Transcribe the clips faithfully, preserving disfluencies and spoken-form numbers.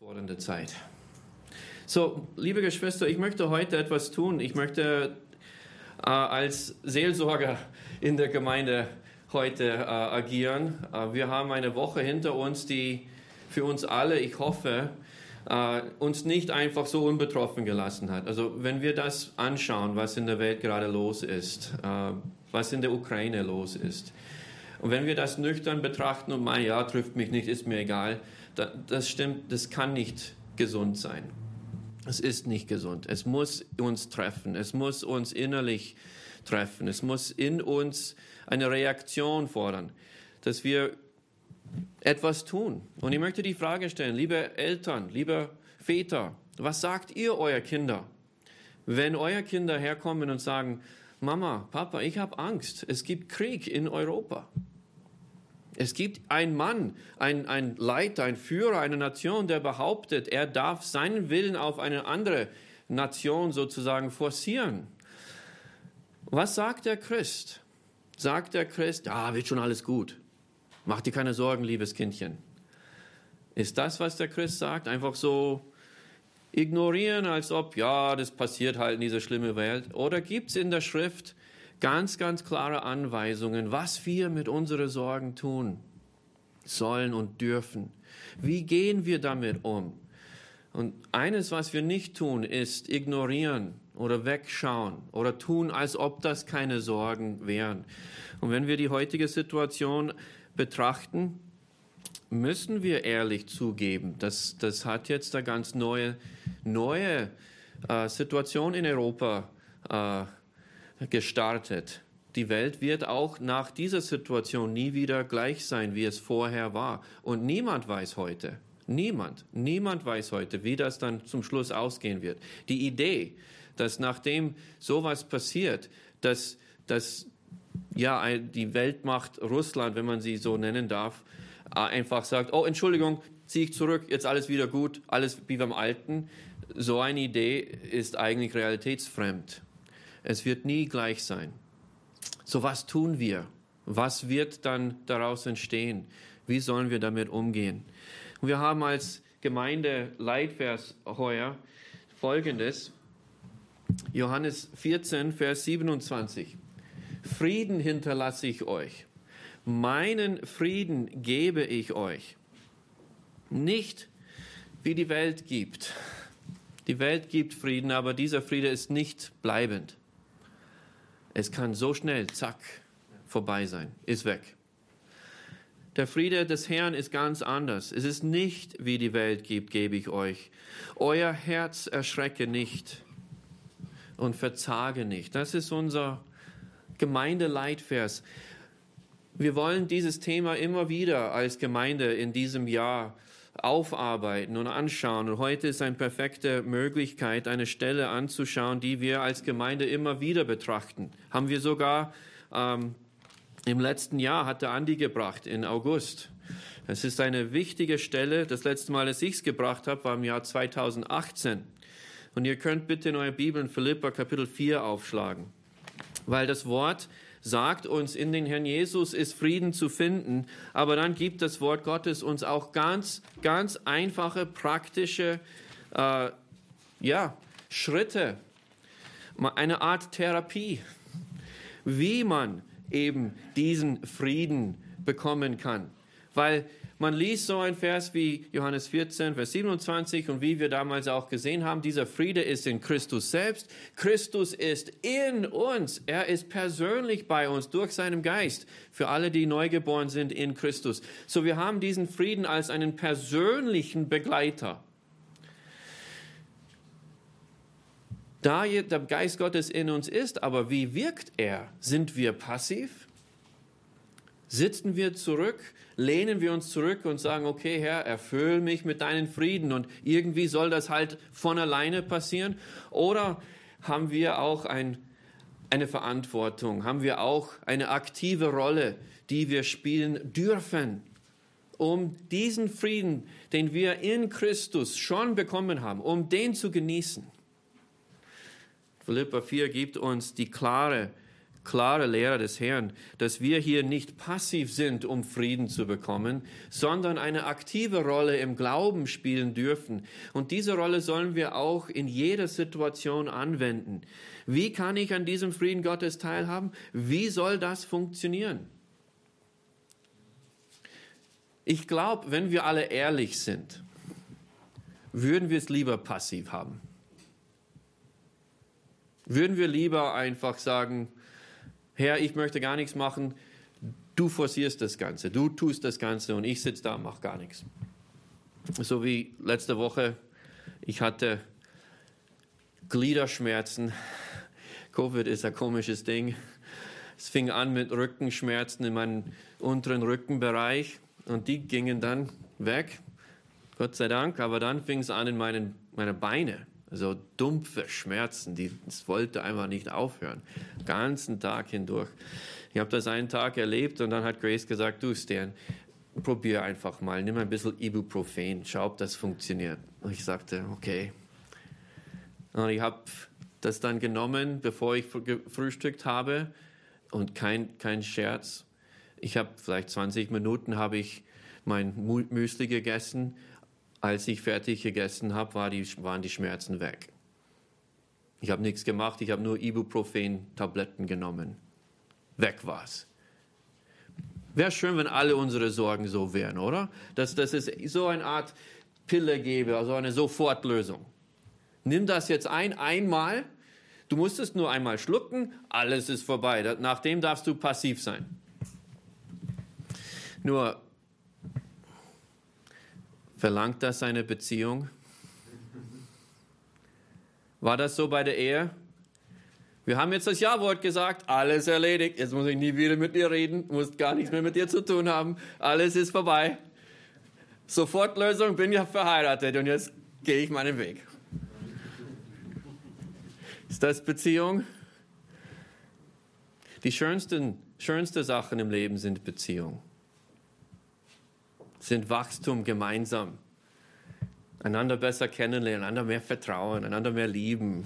herausfordernde Zeit. So, liebe Geschwister, ich möchte heute etwas tun. Ich möchte äh, als Seelsorger in der Gemeinde heute äh, agieren. Äh, wir haben eine Woche hinter uns, die für uns alle, ich hoffe, äh, uns nicht einfach so unbetroffen gelassen hat. Also wenn wir das anschauen, was in der Welt gerade los ist, äh, was in der Ukraine los ist, und wenn wir das nüchtern betrachten und meinen, ja, trifft mich nicht, ist mir egal, das stimmt, das kann nicht gesund sein. Es ist nicht gesund. Es muss uns treffen. Es muss uns innerlich treffen. Es muss in uns eine Reaktion fordern, dass wir etwas tun. Und ich möchte die Frage stellen, liebe Eltern, liebe Väter, was sagt ihr euer Kinder, wenn eure Kinder herkommen und sagen, Mama, Papa, ich habe Angst, es gibt Krieg in Europa. Es gibt einen Mann, ein, ein Leiter, ein Führer einer Nation, der behauptet, er darf seinen Willen auf eine andere Nation sozusagen forcieren. Was sagt der Christ? Sagt der Christ, ja, wird schon alles gut. Mach dir keine Sorgen, liebes Kindchen. Ist das, was der Christ sagt? Einfach so ignorieren, als ob, ja, das passiert halt in dieser schlimmen Welt? Oder gibt es in der Schrift ganz, ganz klare Anweisungen, was wir mit unseren Sorgen tun sollen und dürfen? Wie gehen wir damit um? Und eines, was wir nicht tun, ist ignorieren oder wegschauen oder tun, als ob das keine Sorgen wären. Und wenn wir die heutige Situation betrachten, müssen wir ehrlich zugeben, dass das hat jetzt eine ganz neue, neue äh, Situation in Europa äh, gestartet. Die Welt wird auch nach dieser Situation nie wieder gleich sein, wie es vorher war. Und niemand weiß heute, niemand, niemand weiß heute, wie das dann zum Schluss ausgehen wird. Die Idee, dass nachdem sowas passiert, dass, dass ja, die Weltmacht Russland, wenn man sie so nennen darf, einfach sagt, oh, Entschuldigung, ziehe ich zurück, jetzt alles wieder gut, alles wie beim Alten. So eine Idee ist eigentlich realitätsfremd. Es wird nie gleich sein. So, was tun wir? Was wird dann daraus entstehen? Wie sollen wir damit umgehen? Und wir haben als Gemeinde Leitvers heuer Folgendes. Johannes vierzehn, Vers siebenundzwanzig. Frieden hinterlasse ich euch. Meinen Frieden gebe ich euch. Nicht, wie die Welt gibt. Die Welt gibt Frieden, aber dieser Friede ist nicht bleibend. Es kann so schnell, zack, vorbei sein, ist weg. Der Friede des Herrn ist ganz anders. Es ist nicht, wie die Welt gibt, gebe ich euch. Euer Herz erschrecke nicht und verzage nicht. Das ist unser Gemeindeleitvers. Wir wollen dieses Thema immer wieder als Gemeinde in diesem Jahr aufarbeiten und anschauen. Und heute ist eine perfekte Möglichkeit, eine Stelle anzuschauen, die wir als Gemeinde immer wieder betrachten. Haben wir sogar ähm, im letzten Jahr, hat der Andi gebracht, in August. Es ist eine wichtige Stelle. Das letzte Mal, als ich es gebracht habe, war im Jahr zweitausendachtzehn. Und ihr könnt bitte in eurer Bibel in Philipper Kapitel vier aufschlagen. Weil das Wort sagt uns, in den Herrn Jesus ist Frieden zu finden, aber dann gibt das Wort Gottes uns auch ganz, ganz einfache, praktische äh, ja, Schritte, eine Art Therapie, wie man eben diesen Frieden bekommen kann. Weil man liest so ein Vers wie Johannes vierzehn, Vers siebenundzwanzig und wie wir damals auch gesehen haben, dieser Friede ist in Christus selbst. Christus ist in uns. Er ist persönlich bei uns durch seinen Geist für alle, die neugeboren sind in Christus. So, wir haben diesen Frieden als einen persönlichen Begleiter. Da der Geist Gottes in uns ist, aber wie wirkt er? Sind wir passiv? Sitzen wir zurück? Lehnen wir uns zurück und sagen, okay, Herr, erfüll mich mit deinem Frieden und irgendwie soll das halt von alleine passieren? Oder haben wir auch ein, eine Verantwortung, haben wir auch eine aktive Rolle, die wir spielen dürfen, um diesen Frieden, den wir in Christus schon bekommen haben, um den zu genießen? Philipper vier gibt uns die klare klare Lehre des Herrn, dass wir hier nicht passiv sind, um Frieden zu bekommen, sondern eine aktive Rolle im Glauben spielen dürfen. Und diese Rolle sollen wir auch in jeder Situation anwenden. Wie kann ich an diesem Frieden Gottes teilhaben? Wie soll das funktionieren? Ich glaube, wenn wir alle ehrlich sind, würden wir es lieber passiv haben. Würden wir lieber einfach sagen, Herr, ich möchte gar nichts machen, du forcierst das Ganze, du tust das Ganze und ich sitze da und mache gar nichts. So wie letzte Woche, ich hatte Gliederschmerzen. Covid ist ein komisches Ding. Es fing an mit Rückenschmerzen in meinem unteren Rückenbereich und die gingen dann weg, Gott sei Dank, aber dann fing es an in meinen meine Beine. Also dumpfe Schmerzen, die, das wollte einfach nicht aufhören, den ganzen Tag hindurch. Ich habe das einen Tag erlebt und dann hat Grace gesagt, du Stan, probier einfach mal, nimm ein bisschen Ibuprofen, schau, ob das funktioniert. Und ich sagte, okay. Und ich habe das dann genommen, bevor ich gefrühstückt habe und kein, kein Scherz. Ich habe vielleicht zwanzig Minuten habe ich mein Müsli gegessen. Als ich fertig gegessen habe, war die, waren die Schmerzen weg. Ich habe nichts gemacht, ich habe nur Ibuprofen-Tabletten genommen. Weg war's. Wäre schön, wenn alle unsere Sorgen so wären, oder? Dass, dass es so eine Art Pille gäbe, also eine Sofortlösung. Nimm das jetzt ein, einmal. Du musst es nur einmal schlucken, alles ist vorbei. Nachdem darfst du passiv sein. Nur, verlangt das eine Beziehung? War das so bei der Ehe? Wir haben jetzt das Ja-Wort gesagt, alles erledigt. Jetzt muss ich nie wieder mit dir reden, muss gar nichts mehr mit dir zu tun haben. Alles ist vorbei. Sofortlösung, bin ja verheiratet und jetzt gehe ich meinen Weg. Ist das Beziehung? Die schönsten, schönsten Sachen im Leben sind Beziehung. Sind Wachstum gemeinsam. Einander besser kennenlernen, einander mehr vertrauen, einander mehr lieben.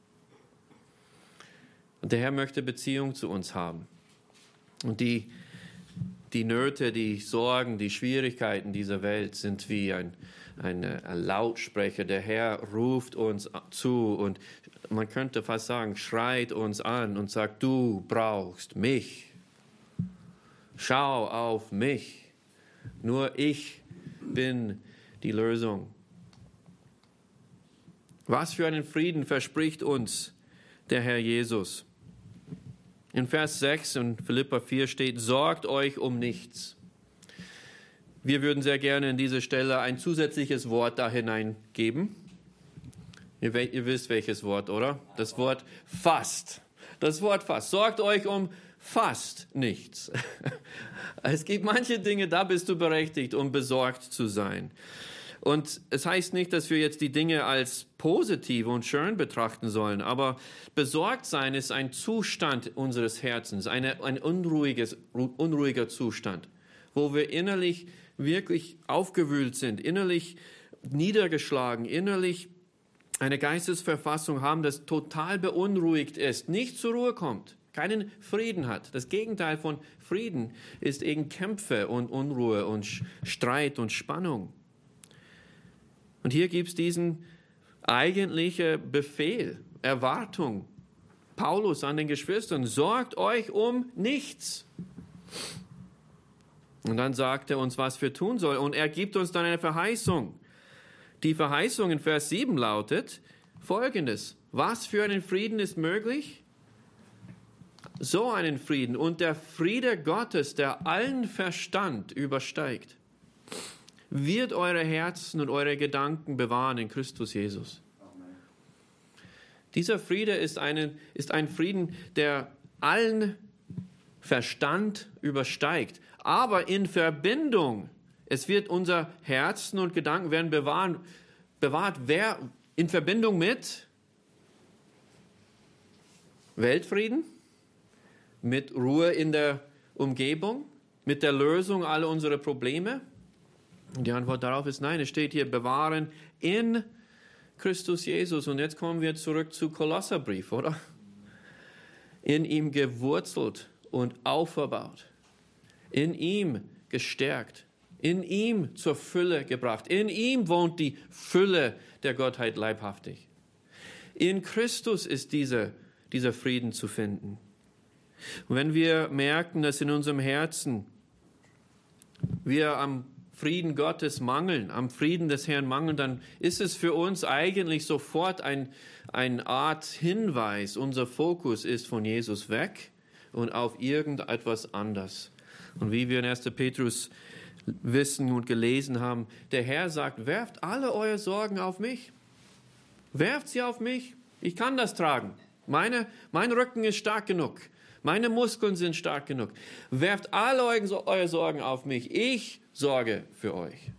Und der Herr möchte Beziehung zu uns haben. Und die, die Nöte, die Sorgen, die Schwierigkeiten dieser Welt sind wie ein, ein, ein Lautsprecher. Der Herr ruft uns zu und man könnte fast sagen, schreit uns an und sagt, du brauchst mich. Schau auf mich. Nur ich bin die Lösung. Was für einen Frieden verspricht uns der Herr Jesus? In Vers sechs und Philipper vier steht, sorgt euch um nichts. Wir würden sehr gerne in diese Stelle ein zusätzliches Wort da hineingeben. Ihr, ihr wisst welches Wort, oder? Das Wort fast. Das Wort fast. Sorgt euch um fast nichts. Es gibt manche Dinge, da bist du berechtigt, um besorgt zu sein. Und es heißt nicht, dass wir jetzt die Dinge als positiv und schön betrachten sollen, aber besorgt sein ist ein Zustand unseres Herzens, eine, ein unruhiges, unruhiger Zustand, wo wir innerlich wirklich aufgewühlt sind, innerlich niedergeschlagen, innerlich eine Geistesverfassung haben, das total beunruhigt ist, nicht zur Ruhe kommt, keinen Frieden hat. Das Gegenteil von Frieden ist eben Kämpfe und Unruhe und Streit und Spannung. Und hier gibt es diesen eigentlichen Befehl, Erwartung, Paulus an den Geschwistern, sorgt euch um nichts. Und dann sagt er uns, was wir tun sollen. Und er gibt uns dann eine Verheißung. Die Verheißung in Vers sieben lautet Folgendes. Was für einen Frieden ist möglich? So einen Frieden. Und der Friede Gottes, der allen Verstand übersteigt, wird eure Herzen und eure Gedanken bewahren in Christus Jesus. Amen. Dieser Friede ist, eine, ist ein Frieden, der allen Verstand übersteigt, aber in Verbindung. Es wird unser Herzen und Gedanken werden bewahren, bewahrt, wer in Verbindung mit Weltfrieden, mit Ruhe in der Umgebung, mit der Lösung aller unserer Probleme. Und die Antwort darauf ist nein, es steht hier, bewahren in Christus Jesus. Und jetzt kommen wir zurück zu Kolosserbrief, oder? in ihm gewurzelt und auferbaut, in ihm gestärkt, in ihm zur Fülle gebracht. In ihm wohnt die Fülle der Gottheit leibhaftig. In Christus ist dieser, dieser Frieden zu finden. Und wenn wir merken, dass in unserem Herzen wir am Frieden Gottes mangeln, am Frieden des Herrn mangeln, dann ist es für uns eigentlich sofort ein, eine Art Hinweis. Unser Fokus ist von Jesus weg und auf irgendetwas anderes. Und wie wir in erster Petrus wissen und gelesen haben, der Herr sagt, werft alle eure Sorgen auf mich. Werft sie auf mich. Ich kann das tragen. Meine, mein Rücken ist stark genug. Meine Muskeln sind stark genug. Werft alle eure Sorgen auf mich. Ich sorge für euch.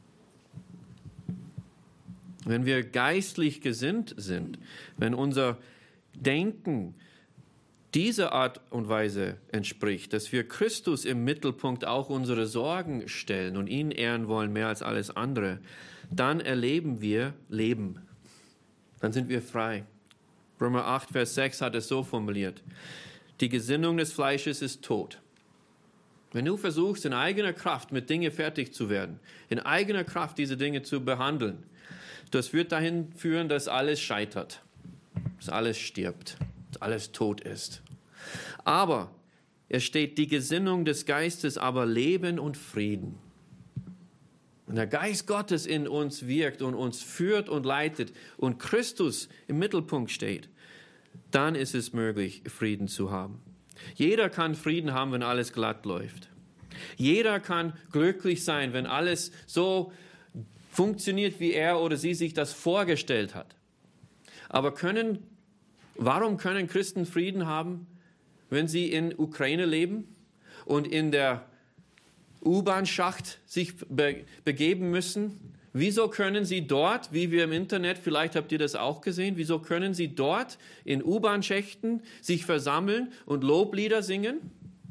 Wenn wir geistlich gesinnt sind, wenn unser Denken dieser Art und Weise entspricht, dass wir Christus im Mittelpunkt auch unsere Sorgen stellen und ihn ehren wollen mehr als alles andere, dann erleben wir Leben. Dann sind wir frei. Römer acht, Vers sechs hat es so formuliert. Die Gesinnung des Fleisches ist tot. Wenn du versuchst, in eigener Kraft mit Dingen fertig zu werden, in eigener Kraft diese Dinge zu behandeln, das wird dahin führen, dass alles scheitert, dass alles stirbt, dass alles tot ist. Aber es steht, die Gesinnung des Geistes, aber Leben und Frieden. Wenn der Geist Gottes in uns wirkt und uns führt und leitet und Christus im Mittelpunkt steht, dann ist es möglich, Frieden zu haben. Jeder kann Frieden haben, wenn alles glatt läuft. Jeder kann glücklich sein, wenn alles so funktioniert, wie er oder sie sich das vorgestellt hat. Aber können, warum können Christen Frieden haben, wenn sie in Ukraine leben und in der U-Bahn-Schacht sich be- begeben müssen? Wieso können sie dort, wie wir im Internet, vielleicht habt ihr das auch gesehen, wieso können sie dort in U-Bahn-Schächten sich versammeln und Loblieder singen?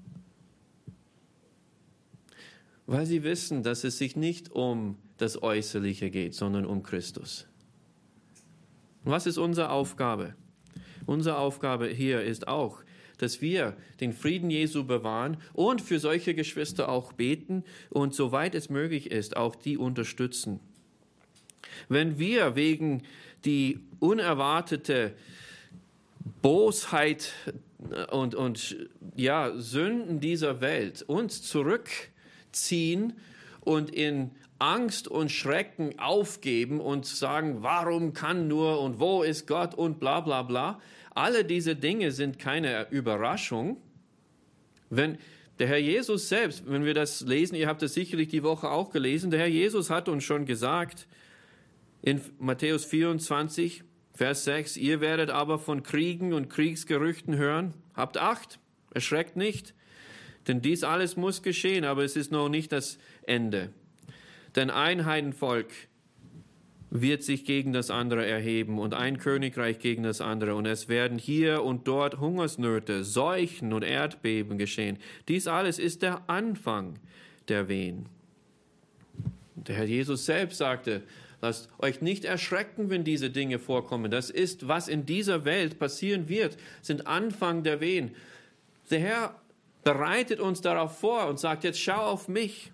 Weil sie wissen, dass es sich nicht um das Äußerliche geht, sondern um Christus. Und was ist unsere Aufgabe? Unsere Aufgabe hier ist auch, dass wir den Frieden Jesu bewahren und für solche Geschwister auch beten und soweit es möglich ist, auch die unterstützen. Wenn wir wegen die unerwartete Bosheit und, und ja, Sünden dieser Welt uns zurückziehen und in Angst und Schrecken aufgeben und sagen, warum kann nur und wo ist Gott und bla bla bla. Alle diese Dinge sind keine Überraschung. Wenn der Herr Jesus selbst, wenn wir das lesen, ihr habt das sicherlich die Woche auch gelesen, der Herr Jesus hat uns schon gesagt, in Matthäus vierundzwanzig, Vers sechs, ihr werdet aber von Kriegen und Kriegsgerüchten hören. Habt Acht, erschreckt nicht, denn dies alles muss geschehen, aber es ist noch nicht das Ende. Denn ein Heidenvolk wird sich gegen das andere erheben und ein Königreich gegen das andere. Und es werden hier und dort Hungersnöte, Seuchen und Erdbeben geschehen. Dies alles ist der Anfang der Wehen. Der Herr Jesus selbst sagte, lasst euch nicht erschrecken, wenn diese Dinge vorkommen. Das ist, was in dieser Welt passieren wird, sind Anfang der Wehen. Der Herr bereitet uns darauf vor und sagt, jetzt schau auf mich.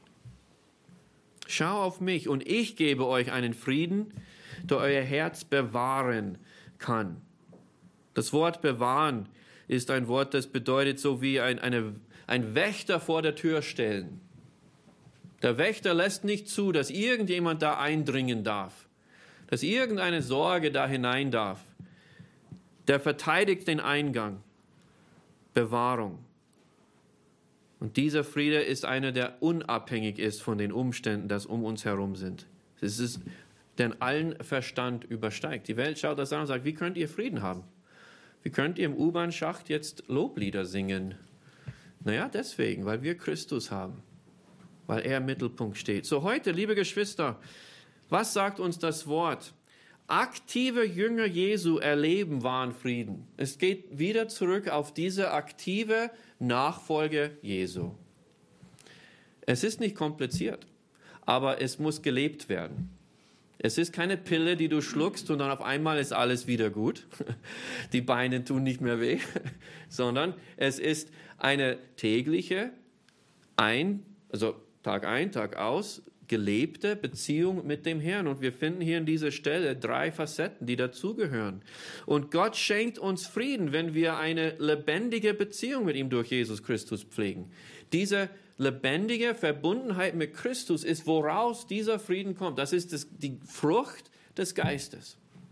Schau auf mich und ich gebe euch einen Frieden, der euer Herz bewahren kann. Das Wort bewahren ist ein Wort, das bedeutet so wie ein, eine, ein Wächter vor der Tür stellen. Der Wächter lässt nicht zu, dass irgendjemand da eindringen darf, dass irgendeine Sorge da hinein darf. Der verteidigt den Eingang. Bewahrung. Und dieser Friede ist einer, der unabhängig ist von den Umständen, die um uns herum sind. Es ist, der allen Verstand übersteigt. Die Welt schaut das an und sagt, wie könnt ihr Frieden haben? Wie könnt ihr im U-Bahn-Schacht jetzt Loblieder singen? Naja, deswegen, weil wir Christus haben, weil er im Mittelpunkt steht. So heute, liebe Geschwister, was sagt uns das Wort? Aktive Jünger Jesu erleben wahren Frieden. Es geht wieder zurück auf diese aktive Nachfolge Jesu. Es ist nicht kompliziert, aber es muss gelebt werden. Es ist keine Pille, die du schluckst und dann auf einmal ist alles wieder gut. Die Beine tun nicht mehr weh, sondern es ist eine tägliche, ein, also Tag ein, Tag aus, gelebte Beziehung mit dem Herrn. Und wir finden hier an dieser Stelle drei Facetten, die dazugehören. Und Gott schenkt uns Frieden, wenn wir eine lebendige Beziehung mit ihm durch Jesus Christus pflegen. Diese lebendige Verbundenheit mit Christus ist, woraus dieser Frieden kommt. Das ist das, die Frucht des Geistes.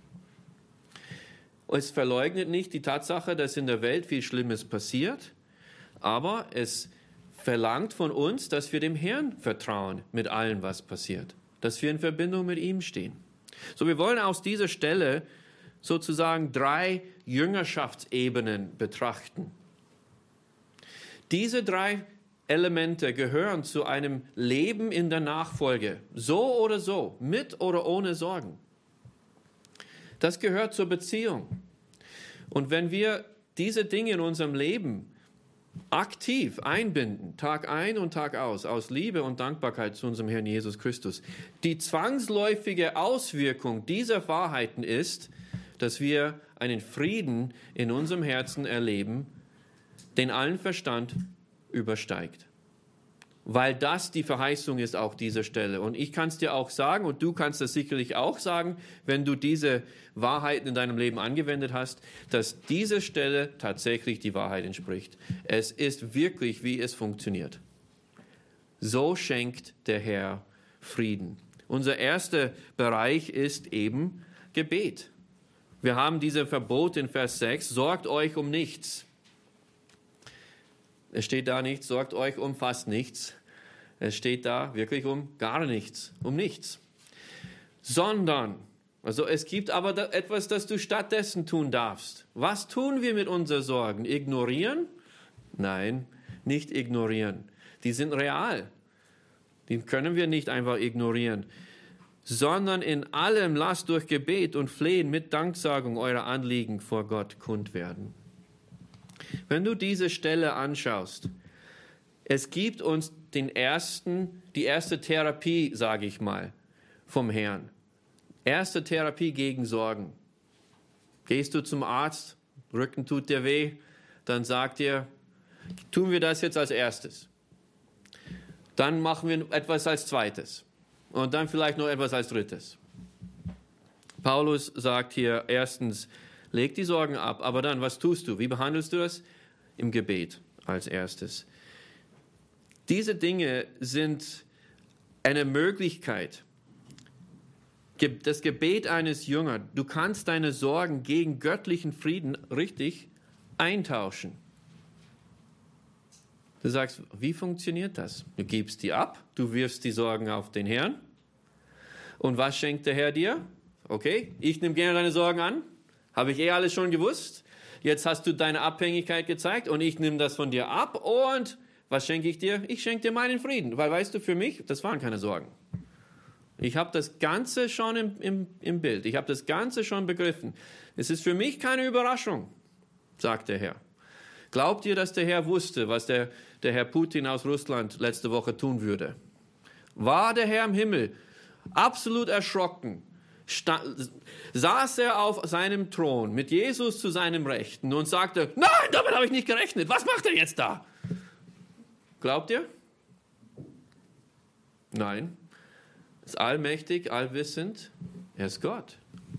Es verleugnet nicht die Tatsache, dass in der Welt viel Schlimmes passiert, aber es verlangt von uns, dass wir dem Herrn vertrauen mit allem, was passiert, dass wir in Verbindung mit ihm stehen. So, wir wollen aus dieser Stelle sozusagen drei Jüngerschaftsebenen betrachten. Diese drei Elemente gehören zu einem Leben in der Nachfolge, so oder so, mit oder ohne Sorgen. Das gehört zur Beziehung. Und wenn wir diese Dinge in unserem Leben aktiv einbinden, Tag ein und Tag aus, aus Liebe und Dankbarkeit zu unserem Herrn Jesus Christus, die zwangsläufige Auswirkung dieser Wahrheiten ist, dass wir einen Frieden in unserem Herzen erleben, den allen Verstand übersteigt. Weil das die Verheißung ist auch dieser Stelle. Und ich kann es dir auch sagen, und du kannst das sicherlich auch sagen, wenn du diese Wahrheiten in deinem Leben angewendet hast, dass diese Stelle tatsächlich die Wahrheit entspricht. Es ist wirklich, wie es funktioniert. So schenkt der Herr Frieden. Unser erster Bereich ist eben Gebet. Wir haben dieses Verbot in Vers sechs, sorgt euch um nichts. Es steht da nicht, sorgt euch um fast nichts. Es steht da wirklich um gar nichts, um nichts. Sondern, also es gibt aber da etwas, das du stattdessen tun darfst. Was tun wir mit unseren Sorgen? Ignorieren? Nein, nicht ignorieren. Die sind real. Die können wir nicht einfach ignorieren. Sondern in allem lasst durch Gebet und Flehen mit Danksagung eure Anliegen vor Gott kund werden. Wenn du diese Stelle anschaust, es gibt uns den ersten, die erste Therapie, sage ich mal, vom Herrn. Erste Therapie gegen Sorgen. Gehst du zum Arzt, Rücken tut dir weh, dann sagt er, tun wir das jetzt als erstes. Dann machen wir etwas als zweites. Und dann vielleicht noch etwas als drittes. Paulus sagt hier erstens, leg die Sorgen ab, aber dann, was tust du? Wie behandelst du das? Im Gebet als erstes. Diese Dinge sind eine Möglichkeit. Das Gebet eines Jüngers, du kannst deine Sorgen gegen göttlichen Frieden richtig eintauschen. Du sagst, wie funktioniert das? Du gibst die ab, du wirfst die Sorgen auf den Herrn. Und was schenkt der Herr dir? Okay, ich nehme gerne deine Sorgen an. Habe ich eh alles schon gewusst. Jetzt hast du deine Abhängigkeit gezeigt und ich nehme das von dir ab. Und was schenke ich dir? Ich schenke dir meinen Frieden. Weil, weißt du, für mich, das waren keine Sorgen. Ich habe das Ganze schon im, im, im Bild. Ich habe das Ganze schon begriffen. Es ist für mich keine Überraschung, sagt der Herr. Glaubt ihr, dass der Herr wusste, was der, der Herr Putin aus Russland letzte Woche tun würde? War der Herr im Himmel absolut erschrocken? Sta- saß er auf seinem Thron mit Jesus zu seinem Rechten und sagte, nein, damit habe ich nicht gerechnet. Was macht er jetzt da? Glaubt ihr? Nein. Er ist allmächtig, allwissend. Er ist Gott.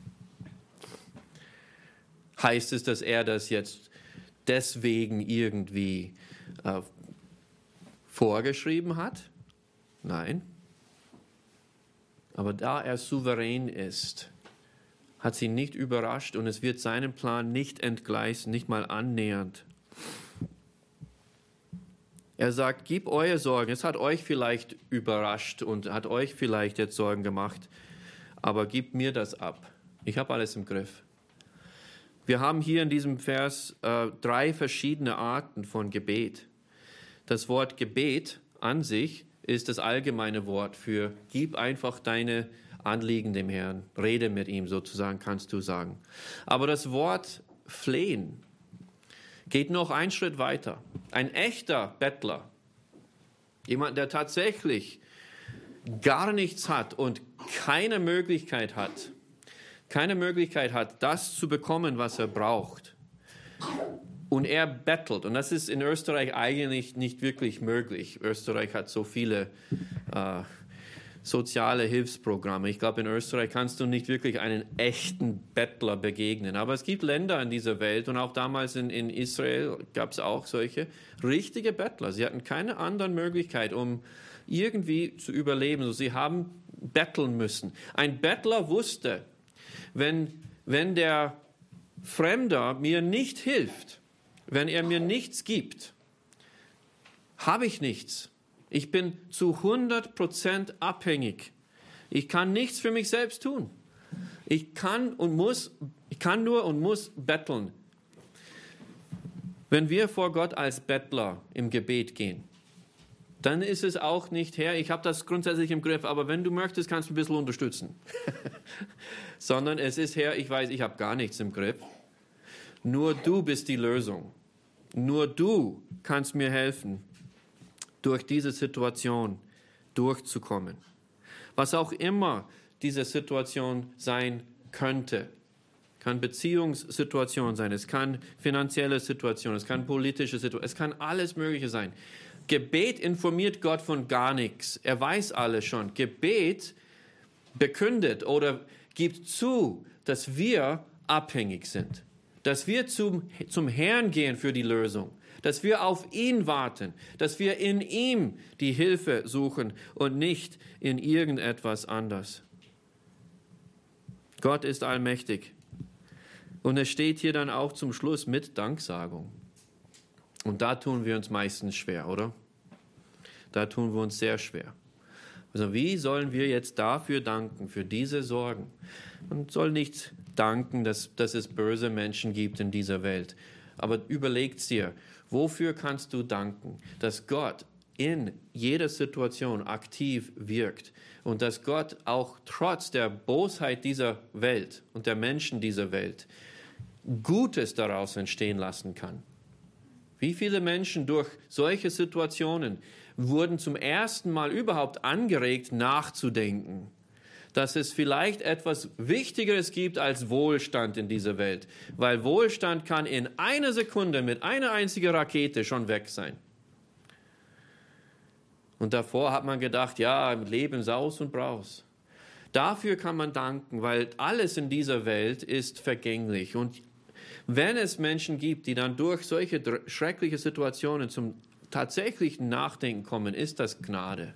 Heißt es, dass er das jetzt deswegen irgendwie äh, vorgeschrieben hat? Nein. Aber da er souverän ist, hat sie nicht überrascht und es wird seinen Plan nicht entgleisen, nicht mal annähernd. Er sagt, gib eure Sorgen. Es hat euch vielleicht überrascht und hat euch vielleicht jetzt Sorgen gemacht, aber gebt mir das ab. Ich habe alles im Griff. Wir haben hier in diesem Vers äh, drei verschiedene Arten von Gebet. Das Wort Gebet an sich ist das allgemeine Wort für gib einfach deine Anliegen dem Herrn. Rede mit ihm sozusagen, kannst du sagen. Aber das Wort flehen geht noch einen Schritt weiter. Ein echter Bettler, jemand, der tatsächlich gar nichts hat und keine Möglichkeit hat, keine Möglichkeit hat, das zu bekommen, was er braucht. Und er bettelt. Und das ist in Österreich eigentlich nicht wirklich möglich. Österreich hat so viele äh, soziale Hilfsprogramme. Ich glaube, in Österreich kannst du nicht wirklich einen echten Bettler begegnen. Aber es gibt Länder in dieser Welt und auch damals in, in Israel gab es auch solche richtige Bettler. Sie hatten keine andere Möglichkeit, um irgendwie zu überleben. Also sie haben betteln müssen. Ein Bettler wusste, wenn, wenn der Fremder mir nicht hilft, wenn er mir nichts gibt, habe ich nichts. Ich bin zu hundert Prozent abhängig. Ich kann nichts für mich selbst tun. Ich kann und muss, ich kann nur und muss betteln. Wenn wir vor Gott als Bettler im Gebet gehen, dann ist es auch nicht, Herr, ich habe das grundsätzlich im Griff, aber wenn du möchtest, kannst du ein bisschen unterstützen. Sondern es ist, Herr, ich weiß, ich habe gar nichts im Griff. Nur du bist die Lösung. Nur du kannst mir helfen, durch diese Situation durchzukommen. Was auch immer diese Situation sein könnte. Kann Beziehungssituation sein, es kann finanzielle Situation, es kann politische Situation, es kann alles Mögliche sein. Gebet informiert Gott von gar nichts. Er weiß alles schon. Gebet bekündet oder gibt zu, dass wir abhängig sind. Dass wir zum, zum Herrn gehen für die Lösung. Dass wir auf ihn warten. Dass wir in ihm die Hilfe suchen und nicht in irgendetwas anderes. Gott ist allmächtig. Und es steht hier dann auch zum Schluss mit Danksagung. Und da tun wir uns meistens schwer, oder? Da tun wir uns sehr schwer. Also wie sollen wir jetzt dafür danken, für diese Sorgen? Man soll nicht danken, dass, dass es böse Menschen gibt in dieser Welt. Aber überlegt dir, wofür kannst du danken? Dass Gott in jeder Situation aktiv wirkt und dass Gott auch trotz der Bosheit dieser Welt und der Menschen dieser Welt Gutes daraus entstehen lassen kann. Wie viele Menschen durch solche Situationen wurden zum ersten Mal überhaupt angeregt, nachzudenken, dass es vielleicht etwas Wichtigeres gibt als Wohlstand in dieser Welt, weil Wohlstand kann in einer Sekunde mit einer einzigen Rakete schon weg sein. Und davor hat man gedacht, ja, Leben Saus und Braus. Dafür kann man danken, weil alles in dieser Welt ist vergänglich. Und wenn es Menschen gibt, die dann durch solche schreckliche Situationen zum tatsächlichen Nachdenken kommen, ist das Gnade.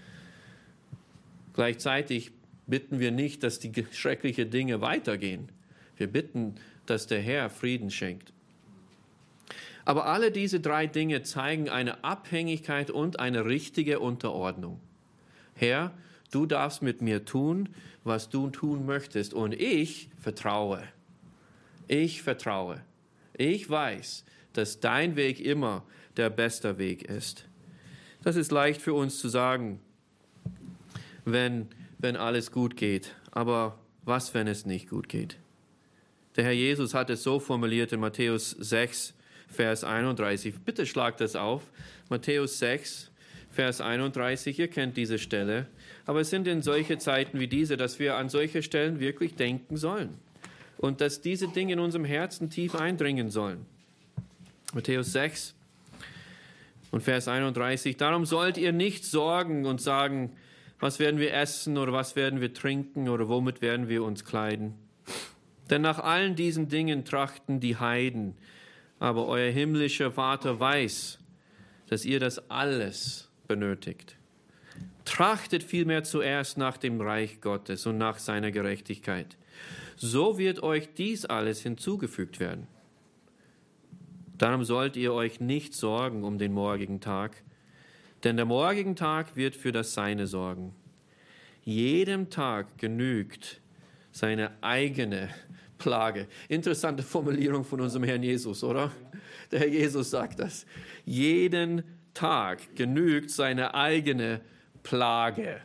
Gleichzeitig bitten wir nicht, dass die schrecklichen Dinge weitergehen. Wir bitten, dass der Herr Frieden schenkt. Aber alle diese drei Dinge zeigen eine Abhängigkeit und eine richtige Unterordnung. Herr, du darfst mit mir tun, was du tun möchtest, und ich vertraue. Ich vertraue. Ich weiß, dass dein Weg immer der beste Weg ist. Das ist leicht für uns zu sagen, wenn, wenn alles gut geht. Aber was, wenn es nicht gut geht? Der Herr Jesus hat es so formuliert in Matthäus sechs, Vers einunddreißig. Bitte schlagt das auf. Matthäus sechs, Vers einunddreißig. Ihr kennt diese Stelle. Aber es sind in solche Zeiten wie diese, dass wir an solche Stellen wirklich denken sollen. Und dass diese Dinge in unserem Herzen tief eindringen sollen. Matthäus sechs und Vers einunddreißig. Darum sollt ihr nicht sorgen und sagen, was werden wir essen oder was werden wir trinken oder womit werden wir uns kleiden. Denn nach allen diesen Dingen trachten die Heiden. Aber euer himmlischer Vater weiß, dass ihr das alles benötigt. Trachtet vielmehr zuerst nach dem Reich Gottes und nach seiner Gerechtigkeit. So wird euch dies alles hinzugefügt werden. Darum sollt ihr euch nicht sorgen um den morgigen Tag, denn der morgige Tag wird für das Seine sorgen. Jedem Tag genügt seine eigene Plage. Interessante Formulierung von unserem Herrn Jesus, oder? Der Herr Jesus sagt das. Jeden Tag genügt seine eigene Plage.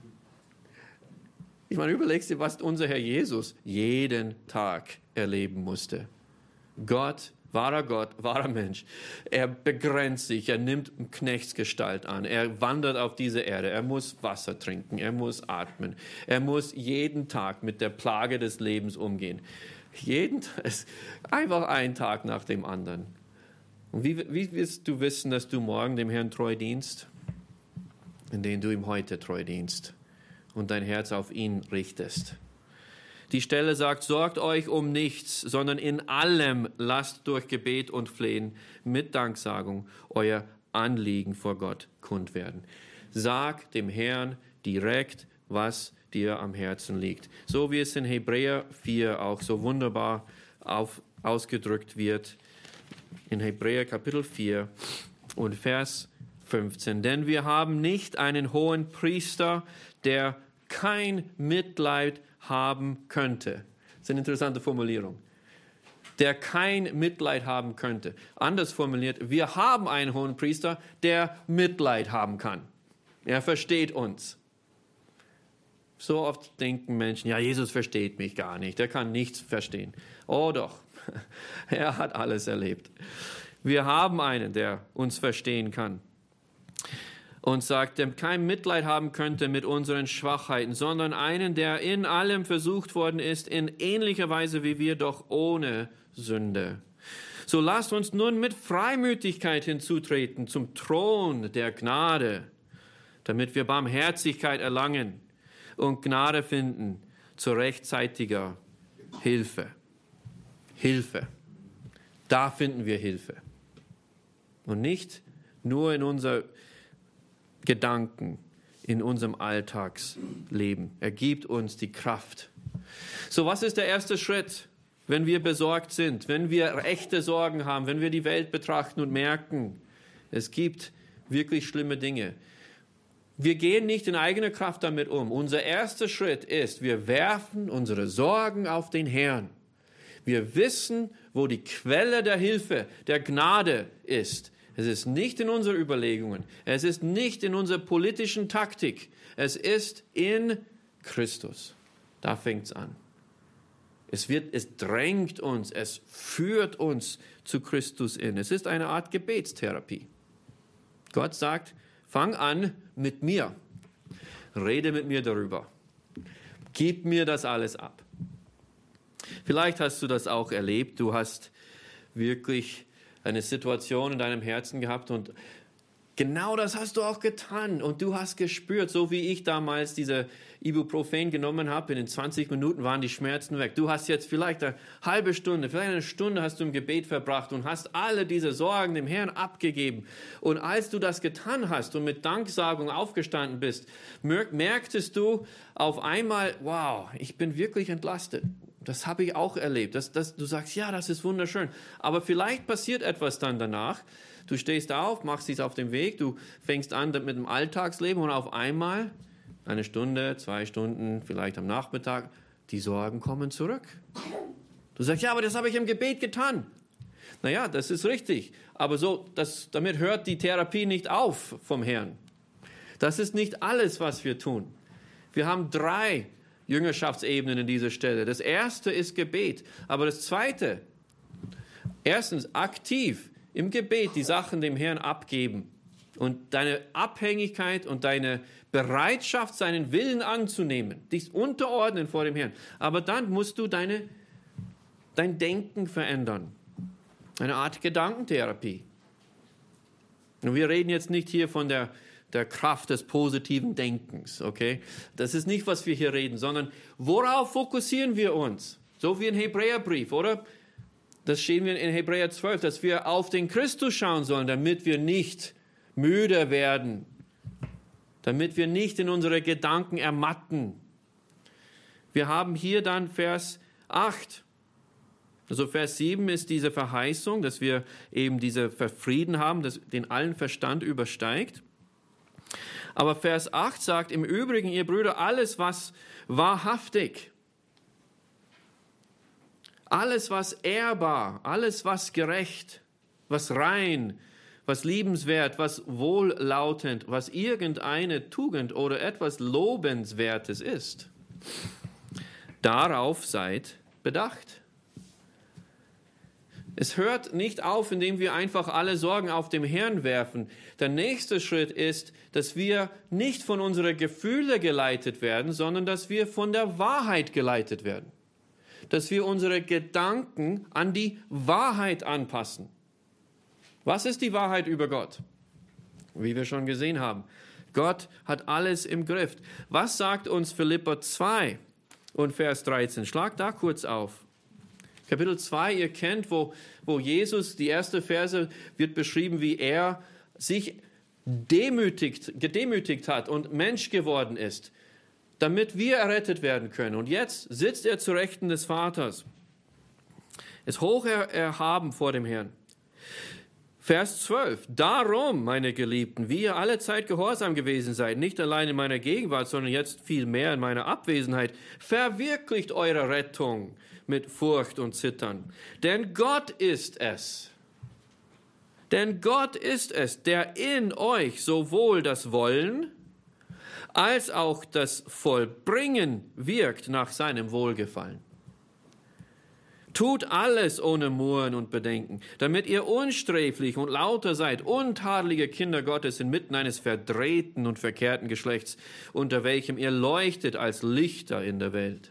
Ich meine, überlegst dir, was unser Herr Jesus jeden Tag erleben musste. Gott wahrer Gott, wahrer Mensch. Er begrenzt sich, er nimmt Knechtsgestalt an, er wandert auf diese Erde, er muss Wasser trinken, er muss atmen, er muss jeden Tag mit der Plage des Lebens umgehen. Jeden Tag, einfach ein Tag nach dem anderen. Und wie, wie willst du wissen, dass du morgen dem Herrn treu dienst? Indem du ihm heute treu dienst und dein Herz auf ihn richtest. Die Stelle sagt, sorgt euch um nichts, sondern in allem lasst durch Gebet und Flehen mit Danksagung euer Anliegen vor Gott kund werden. Sag dem Herrn direkt, was dir am Herzen liegt. So wie es in Hebräer vier auch so wunderbar auf, ausgedrückt wird. In Hebräer Kapitel vier und Vers fünfzehn. Denn wir haben nicht einen hohen Priester, der kein Mitleid haben könnte. Das ist eine interessante Formulierung. Der kein Mitleid haben könnte. Anders formuliert, wir haben einen hohen Priester, der Mitleid haben kann. Er versteht uns. So oft denken Menschen, ja, Jesus versteht mich gar nicht, er kann nichts verstehen. Oh doch, er hat alles erlebt. Wir haben einen, der uns verstehen kann. Und sagt, der kein Mitleid haben könnte mit unseren Schwachheiten, sondern einen, der in allem versucht worden ist, in ähnlicher Weise wie wir, doch ohne Sünde. So lasst uns nun mit Freimütigkeit hinzutreten zum Thron der Gnade, damit wir Barmherzigkeit erlangen und Gnade finden zu rechtzeitiger Hilfe. Hilfe. Da finden wir Hilfe. Und nicht nur in unser Gedanken, in unserem Alltagsleben. Er gibt uns die Kraft. So, was ist der erste Schritt, wenn wir besorgt sind, wenn wir echte Sorgen haben, wenn wir die Welt betrachten und merken, es gibt wirklich schlimme Dinge? Wir gehen nicht in eigener Kraft damit um. Unser erster Schritt ist, wir werfen unsere Sorgen auf den Herrn. Wir wissen, wo die Quelle der Hilfe, der Gnade ist. Es ist nicht in unseren Überlegungen. Es ist nicht in unserer politischen Taktik. Es ist in Christus. Da fängt es an. Es wird, es drängt uns, es führt uns zu Christus in. Es ist eine Art Gebetstherapie. Gott sagt, fang an mit mir. Rede mit mir darüber. Gib mir das alles ab. Vielleicht hast du das auch erlebt. Du hast wirklich eine Situation in deinem Herzen gehabt und genau das hast du auch getan und du hast gespürt, so wie ich damals diese Ibuprofen genommen habe, in den zwanzig Minuten waren die Schmerzen weg. Du hast jetzt vielleicht eine halbe Stunde, vielleicht eine Stunde hast du im Gebet verbracht und hast alle diese Sorgen dem Herrn abgegeben. Und als du das getan hast und mit Danksagung aufgestanden bist, merktest du auf einmal, wow, ich bin wirklich entlastet. Das habe ich auch erlebt. Das, das, du sagst, ja, das ist wunderschön. Aber vielleicht passiert etwas dann danach. Du stehst auf, machst dich auf den Weg, du fängst an mit dem Alltagsleben und auf einmal, eine Stunde, zwei Stunden, vielleicht am Nachmittag, die Sorgen kommen zurück. Du sagst, ja, aber das habe ich im Gebet getan. Naja, das ist richtig. Aber so, das, damit hört die Therapie nicht auf vom Herrn. Das ist nicht alles, was wir tun. Wir haben drei Jüngerschaftsebenen in dieser Stelle. Das erste ist Gebet, aber das zweite, erstens aktiv im Gebet die Sachen dem Herrn abgeben und deine Abhängigkeit und deine Bereitschaft, seinen Willen anzunehmen, dich unterordnen vor dem Herrn. Aber dann musst du deine, dein Denken verändern. Eine Art Gedankentherapie. Und wir reden jetzt nicht hier von der der Kraft des positiven Denkens, okay? Das ist nicht, was wir hier reden, sondern worauf fokussieren wir uns? So wie im Hebräerbrief, oder? Das stehen wir in Hebräer zwölf, dass wir auf den Christus schauen sollen, damit wir nicht müde werden, damit wir nicht in unsere Gedanken ermatten. Wir haben hier dann Vers acht. Also Vers sieben ist diese Verheißung, dass wir eben diese Frieden haben, das den allen Verstand übersteigt. Aber Vers acht sagt, im Übrigen, ihr Brüder, alles, was wahrhaftig, alles, was ehrbar, alles, was gerecht, was rein, was liebenswert, was wohllautend, was irgendeine Tugend oder etwas Lobenswertes ist, darauf seid bedacht. Es hört nicht auf, indem wir einfach alle Sorgen auf den Herrn werfen. Der nächste Schritt ist, dass wir nicht von unseren Gefühlen geleitet werden, sondern dass wir von der Wahrheit geleitet werden. Dass wir unsere Gedanken an die Wahrheit anpassen. Was ist die Wahrheit über Gott? Wie wir schon gesehen haben, Gott hat alles im Griff. Was sagt uns Philipper zwei und Vers dreizehn? Schlag da kurz auf. Kapitel zwei, ihr kennt, wo, wo Jesus, die erste Verse wird beschrieben, wie er sich demütigt, gedemütigt hat und Mensch geworden ist, damit wir errettet werden können. Und jetzt sitzt er zu Rechten des Vaters, ist hoch erhaben vor dem Herrn. Vers zwölf, darum, meine Geliebten, wie ihr alle Zeit gehorsam gewesen seid, nicht allein in meiner Gegenwart, sondern jetzt viel mehr in meiner Abwesenheit, verwirklicht eure Rettung mit Furcht und Zittern. Denn Gott ist es, denn Gott ist es, der in euch sowohl das Wollen als auch das Vollbringen wirkt nach seinem Wohlgefallen. Tut alles ohne Murren und Bedenken, damit ihr unsträflich und lauter seid, untadelige Kinder Gottes inmitten eines verdrehten und verkehrten Geschlechts, unter welchem ihr leuchtet als Lichter in der Welt.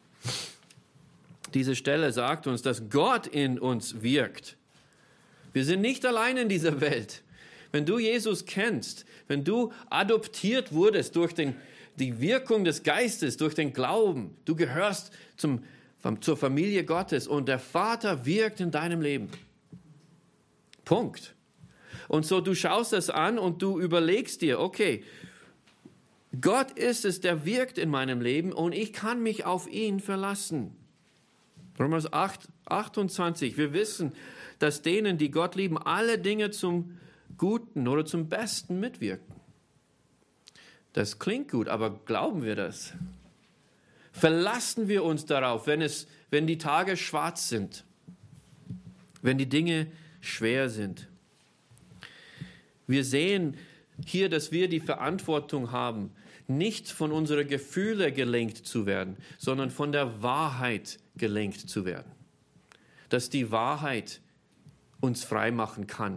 Diese Stelle sagt uns, dass Gott in uns wirkt. Wir sind nicht allein in dieser Welt. Wenn du Jesus kennst, wenn du adoptiert wurdest durch den, die Wirkung des Geistes, durch den Glauben, du gehörst zum zur Familie Gottes und der Vater wirkt in deinem Leben. Punkt. Und so du schaust das an und du überlegst dir, okay, Gott ist es, der wirkt in meinem Leben und ich kann mich auf ihn verlassen. Römer acht, achtundzwanzig, wir wissen, dass denen, die Gott lieben, alle Dinge zum Guten oder zum Besten mitwirken. Das klingt gut, aber glauben wir das? Verlassen wir uns darauf, wenn, es, wenn die Tage schwarz sind, wenn die Dinge schwer sind. Wir sehen hier, dass wir die Verantwortung haben, nicht von unseren Gefühlen gelenkt zu werden, sondern von der Wahrheit gelenkt zu werden. Dass die Wahrheit uns frei machen kann.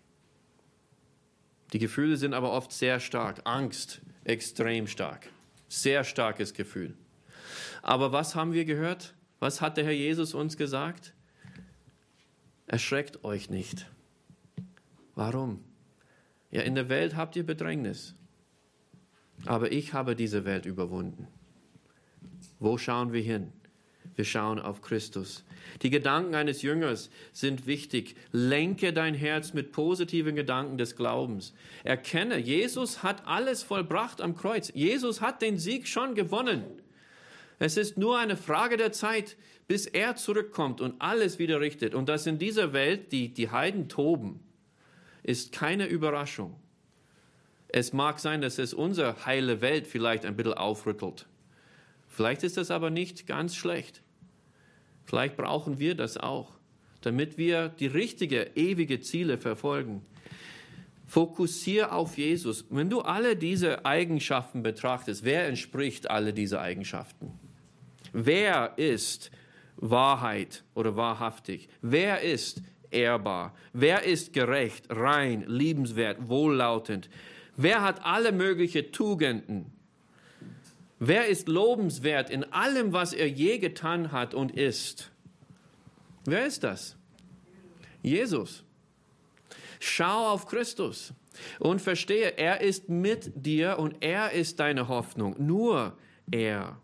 Die Gefühle sind aber oft sehr stark. Angst, extrem stark. Sehr starkes Gefühl. Aber was haben wir gehört? Was hat der Herr Jesus uns gesagt? Erschreckt euch nicht. Warum? Ja, in der Welt habt ihr Bedrängnis. Aber ich habe diese Welt überwunden. Wo schauen wir hin? Wir schauen auf Christus. Die Gedanken eines Jüngers sind wichtig. Lenke dein Herz mit positiven Gedanken des Glaubens. Erkenne, Jesus hat alles vollbracht am Kreuz. Jesus hat den Sieg schon gewonnen. Es ist nur eine Frage der Zeit, bis er zurückkommt und alles wieder richtet. Und dass in dieser Welt die, die Heiden toben, ist keine Überraschung. Es mag sein, dass es unsere heile Welt vielleicht ein bisschen aufrüttelt. Vielleicht ist das aber nicht ganz schlecht. Vielleicht brauchen wir das auch, damit wir die richtigen, ewigen Ziele verfolgen. Fokussiere auf Jesus. Wenn du alle diese Eigenschaften betrachtest, wer entspricht alle diese Eigenschaften? Wer ist Wahrheit oder wahrhaftig? Wer ist ehrbar? Wer ist gerecht, rein, liebenswert, wohllautend? Wer hat alle möglichen Tugenden? Wer ist lobenswert in allem, was er je getan hat und ist? Wer ist das? Jesus. Schau auf Christus und verstehe, er ist mit dir und er ist deine Hoffnung. Nur er,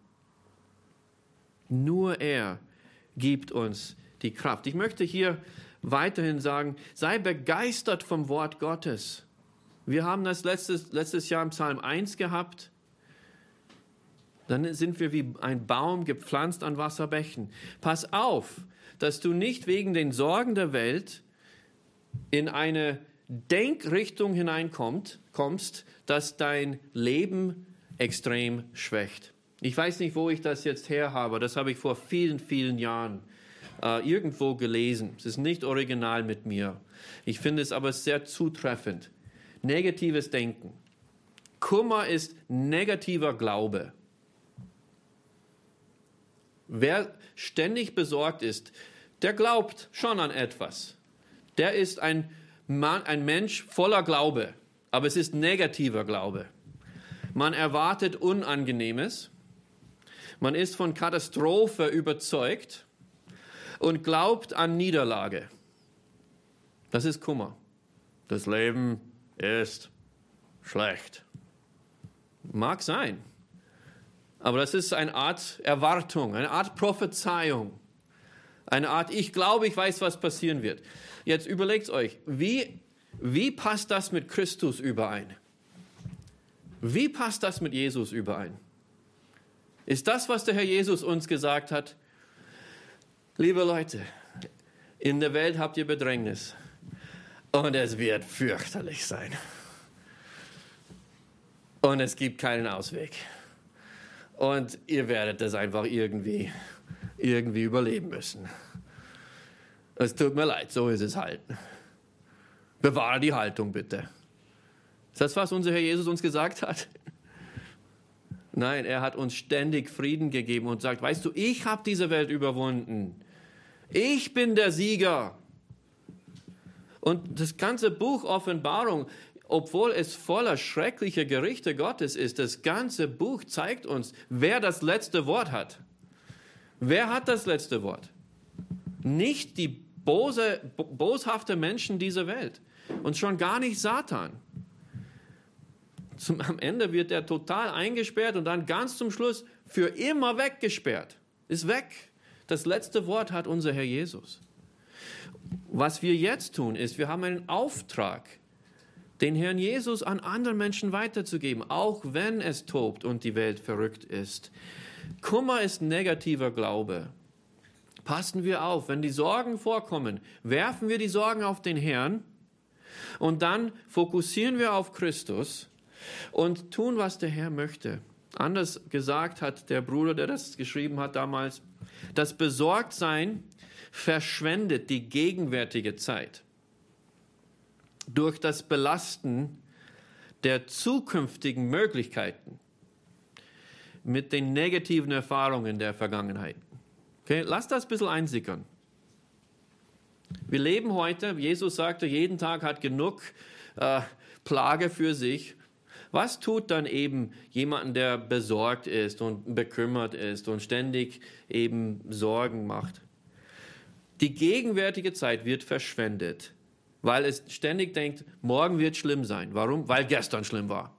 nur er gibt uns die Kraft. Ich möchte hier weiterhin sagen, sei begeistert vom Wort Gottes. Wir haben das letztes, letztes Jahr im Psalm eins gehabt. Dann sind wir wie ein Baum gepflanzt an Wasserbächen. Pass auf, dass du nicht wegen den Sorgen der Welt in eine Denkrichtung hineinkommst, dass dein Leben extrem schwächt. Ich weiß nicht, wo ich das jetzt her habe. Das habe ich vor vielen, vielen Jahren äh, irgendwo gelesen. Es ist nicht original mit mir. Ich finde es aber sehr zutreffend. Negatives Denken. Kummer ist negativer Glaube. Wer ständig besorgt ist, der glaubt schon an etwas. Der ist ein Mann, ein Mensch voller Glaube, aber es ist negativer Glaube. Man erwartet Unangenehmes, man ist von Katastrophe überzeugt und glaubt an Niederlage. Das ist Kummer. Das Leben ist schlecht. Mag sein, aber das ist eine Art Erwartung, eine Art Prophezeiung, eine Art, ich glaube, ich weiß, was passieren wird. Jetzt überlegt euch, wie, wie passt das mit Christus überein? Wie passt das mit Jesus überein? Ist das, was der Herr Jesus uns gesagt hat? Liebe Leute, in der Welt habt ihr Bedrängnis und es wird fürchterlich sein. Und es gibt keinen Ausweg. Und ihr werdet das einfach irgendwie, irgendwie überleben müssen. Es tut mir leid, so ist es halt. Bewahre die Haltung bitte. Ist das, was unser Herr Jesus uns gesagt hat? Nein, er hat uns ständig Frieden gegeben und sagt, weißt du, ich habe diese Welt überwunden. Ich bin der Sieger. Und das ganze Buch Offenbarung, obwohl es voller schrecklicher Gerichte Gottes ist, das ganze Buch zeigt uns, wer das letzte Wort hat. Wer hat das letzte Wort? Nicht die bose, boshafte Menschen dieser Welt und schon gar nicht Satan. Zum, am Ende wird er total eingesperrt und dann ganz zum Schluss für immer weggesperrt. Ist weg. Das letzte Wort hat unser Herr Jesus. Was wir jetzt tun, ist, wir haben einen Auftrag, den Herrn Jesus an andere Menschen weiterzugeben, auch wenn es tobt und die Welt verrückt ist. Kummer ist negativer Glaube. Passen wir auf, wenn die Sorgen vorkommen, werfen wir die Sorgen auf den Herrn und dann fokussieren wir auf Christus und tun, was der Herr möchte. Anders gesagt hat der Bruder, der das geschrieben hat damals, das Besorgtsein verschwendet die gegenwärtige Zeit durch das Belasten der zukünftigen Möglichkeiten mit den negativen Erfahrungen der Vergangenheit. Okay, lass das ein bisschen einsickern. Wir leben heute, Jesus sagte, jeden Tag hat genug äh, Plage für sich. Was tut dann eben jemanden, der besorgt ist und bekümmert ist und ständig eben Sorgen macht? Die gegenwärtige Zeit wird verschwendet, weil es ständig denkt, morgen wird schlimm sein. Warum? Weil gestern schlimm war.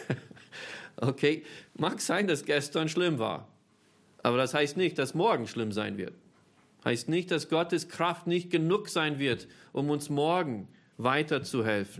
Okay, mag sein, dass gestern schlimm war, aber das heißt nicht, dass morgen schlimm sein wird. Heißt nicht, dass Gottes Kraft nicht genug sein wird, um uns morgen weiterzuhelfen.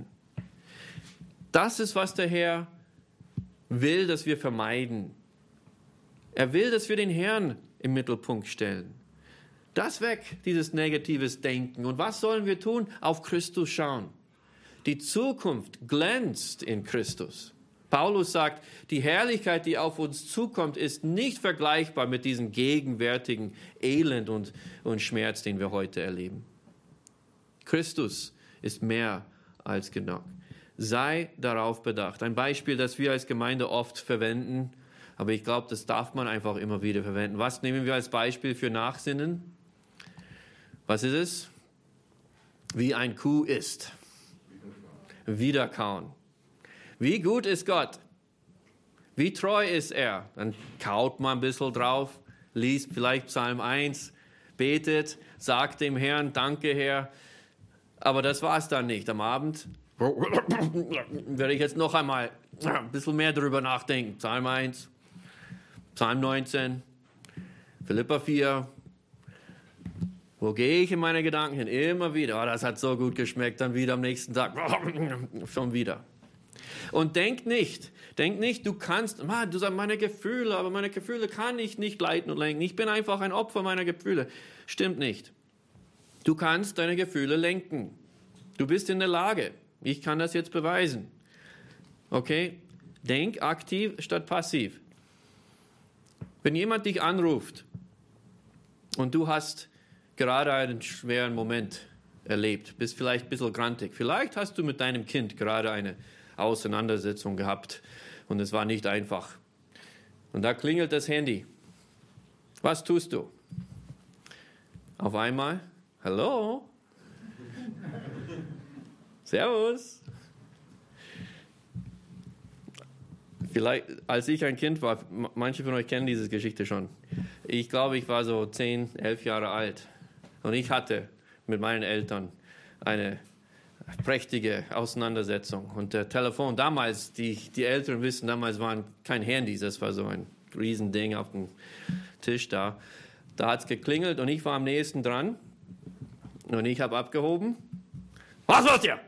Das ist, was der Herr will, dass wir vermeiden. Er will, dass wir den Herrn im Mittelpunkt stellen. Das weg, dieses negatives Denken. Und was sollen wir tun? Auf Christus schauen. Die Zukunft glänzt in Christus. Paulus sagt, die Herrlichkeit, die auf uns zukommt, ist nicht vergleichbar mit diesem gegenwärtigen Elend und, und Schmerz, den wir heute erleben. Christus ist mehr als genug. Sei darauf bedacht. Ein Beispiel, das wir als Gemeinde oft verwenden, aber ich glaube, das darf man einfach immer wieder verwenden. Was nehmen wir als Beispiel für Nachsinnen? Was ist es? Wie ein Kuh isst. Wiederkauen. Wie gut ist Gott? Wie treu ist er? Dann kaut man ein bisschen drauf, liest vielleicht Psalm eins, betet, sagt dem Herrn, danke Herr. Aber das war es dann nicht. Am Abend werde ich jetzt noch einmal ein bisschen mehr darüber nachdenken. Psalm eins, Psalm neunzehn, Philipper vier. Wo gehe ich in meine Gedanken hin? Immer wieder. Oh, das hat so gut geschmeckt. Dann wieder am nächsten Tag. Schon wieder. Und denk nicht, denk nicht, du kannst, du sagst, meine Gefühle, aber meine Gefühle kann ich nicht leiten und lenken. Ich bin einfach ein Opfer meiner Gefühle. Stimmt nicht. Du kannst deine Gefühle lenken. Du bist in der Lage. Ich kann das jetzt beweisen. Okay? Denk aktiv statt passiv. Wenn jemand dich anruft und du hast gerade einen schweren Moment erlebt, bist vielleicht ein bisschen grantig. Vielleicht hast du mit deinem Kind gerade eine Auseinandersetzung gehabt und es war nicht einfach. Und da klingelt das Handy. Was tust du? Auf einmal, hallo, servus. Vielleicht, als ich ein Kind war, manche von euch kennen diese Geschichte schon. Ich glaube, ich war so zehn, elf Jahre alt. Und ich hatte mit meinen Eltern eine prächtige Auseinandersetzung. Und der Telefon, damals, die, die Älteren wissen, damals waren kein Handys, das war so ein Riesending auf dem Tisch da. Da hat es geklingelt und ich war am nächsten dran. Und ich habe abgehoben. Was wollt ihr?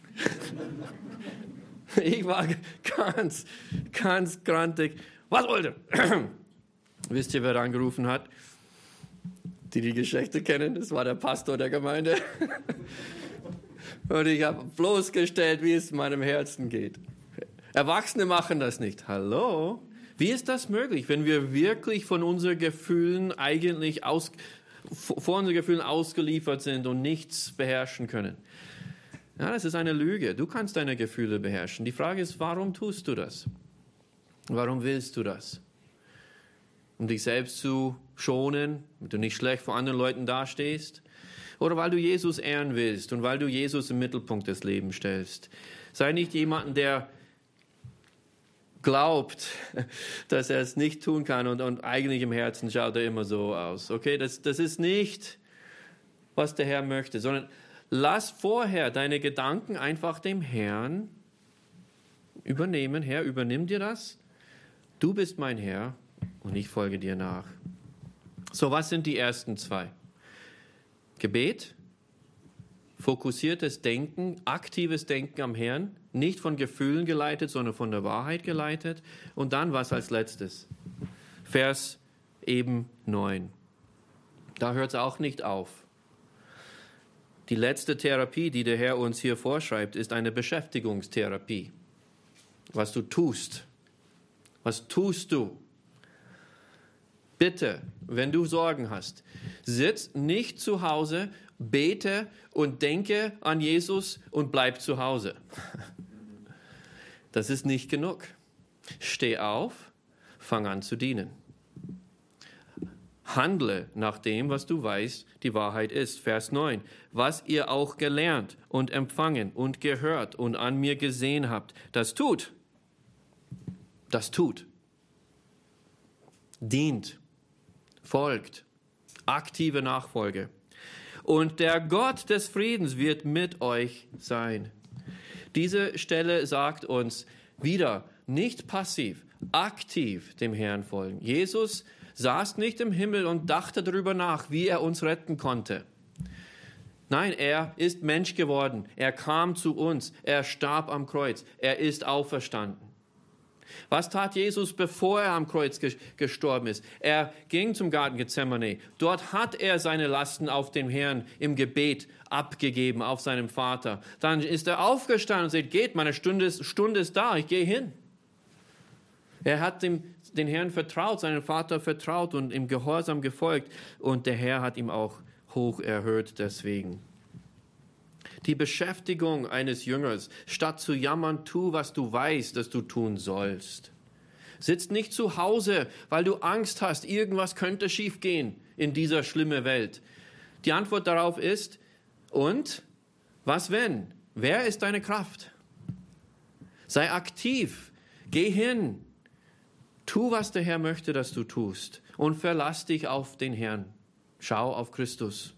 Ich war ganz, ganz grantig. Was wollt ihr? Wisst ihr, wer da angerufen hat? Die die Geschichte kennen, das war der Pastor der Gemeinde. Und ich habe bloßgestellt, wie es meinem Herzen geht. Erwachsene machen das nicht. Hallo? Wie ist das möglich, wenn wir wirklich von unseren Gefühlen eigentlich aus, vor unseren Gefühlen ausgeliefert sind und nichts beherrschen können? Ja, das ist eine Lüge. Du kannst deine Gefühle beherrschen. Die Frage ist, warum tust du das? Warum willst du das? Um dich selbst zu schonen, damit du nicht schlecht vor anderen Leuten dastehst? Oder weil du Jesus ehren willst und weil du Jesus im Mittelpunkt des Lebens stellst? Sei nicht jemand, der glaubt, dass er es nicht tun kann und, und eigentlich im Herzen schaut er immer so aus. Okay, das, das ist nicht, was der Herr möchte, sondern lass vorher deine Gedanken einfach dem Herrn übernehmen. Herr, übernimm dir das. Du bist mein Herr und ich folge dir nach. So, was sind die ersten zwei? Gebet, fokussiertes Denken, aktives Denken am Herrn, nicht von Gefühlen geleitet, sondern von der Wahrheit geleitet. Und dann was als letztes? Vers eben neun. Da hört es auch nicht auf. Die letzte Therapie, die der Herr uns hier vorschreibt, ist eine Beschäftigungstherapie. Was du tust. Was tust du? Bitte, wenn du Sorgen hast, sitz nicht zu Hause, bete und denke an Jesus und bleib zu Hause. Das ist nicht genug. Steh auf, fang an zu dienen. Handle nach dem, was du weißt, die Wahrheit ist. Vers neun. Was ihr auch gelernt und empfangen und gehört und an mir gesehen habt, das tut. Das tut. Dient. Folgt. Aktive Nachfolge. Und der Gott des Friedens wird mit euch sein. Diese Stelle sagt uns wieder, nicht passiv, aktiv dem Herrn folgen. Jesus saß nicht im Himmel und dachte darüber nach, wie er uns retten konnte. Nein, er ist Mensch geworden. Er kam zu uns. Er starb am Kreuz. Er ist auferstanden. Was tat Jesus, bevor er am Kreuz gestorben ist? Er ging zum Garten Gethsemane. Dort hat er seine Lasten auf den Herrn im Gebet abgegeben, auf seinem Vater. Dann ist er aufgestanden und sagt, geht, meine Stunde ist, Stunde ist da, ich gehe hin. Er hat dem, den Herrn vertraut, seinen Vater vertraut und im Gehorsam gefolgt. Und der Herr hat ihm auch hoch erhöht deswegen. Die Beschäftigung eines Jüngers, statt zu jammern, tu, was du weißt, dass du tun sollst. Sitz nicht zu Hause, weil du Angst hast, irgendwas könnte schiefgehen in dieser schlimmen Welt. Die Antwort darauf ist, und was wenn? Wer ist deine Kraft? Sei aktiv, geh hin, tu, was der Herr möchte, dass du tust und verlass dich auf den Herrn. Schau auf Christus.